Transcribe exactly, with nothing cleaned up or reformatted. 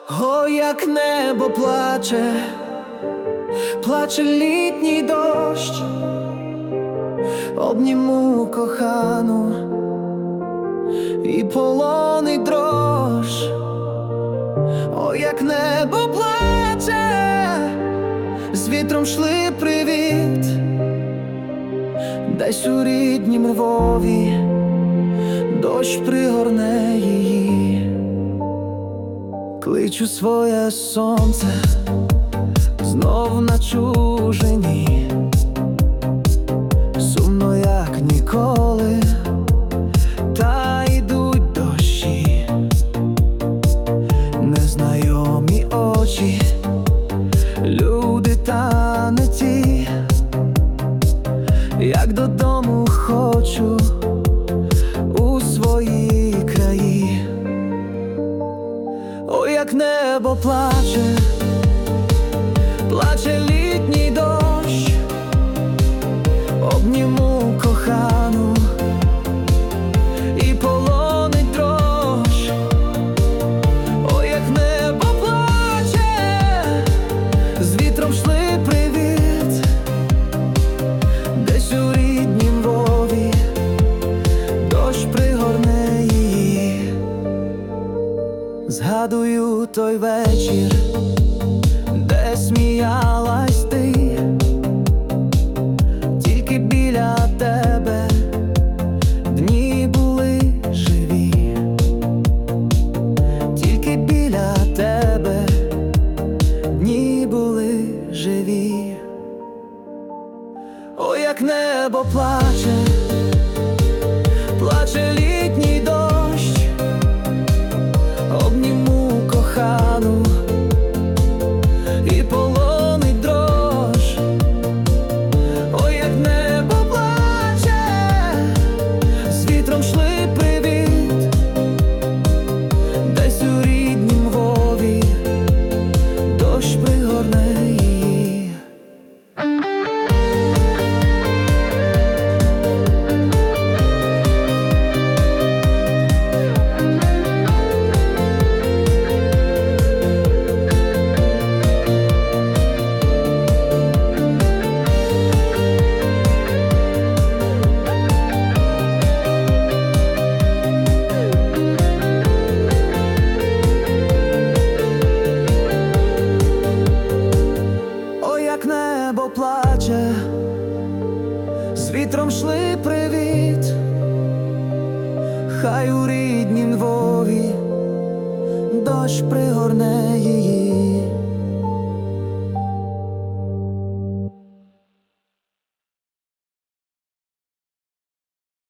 О, як небо плаче, плаче літній дощ, обніму кохану і полонить дрож. О, як небо плаче, з вітром шли привіт, десь у ріднім Львові дощ пригорне її. Кличу своє сонце знов на чужині, сумно, як ніколи, та йдуть дощі, незнайомі очі, люди та не ті. Як додому хочу у свої краї. Ой, як небо плаче, плаче літній дощ, обніму кохану і полонить дрож. Ой, як небо плаче, з вітром шли привіт, десь у ріднім Львові дощ пригорне її. Згадую той вечір, де сміялась ти, тільки біля тебе дні були живі, тільки біля тебе дні були живі. О, як небо плаче, плаче літній дощ, обніму кохану і полонить дрож. Ой, як небо плаче, з вітром шли привіт, десь у ріднім Львові дощ пригорне її. Як небо плаче, з вітром шли привіт, хай у ріднім Львові дощ пригорне її.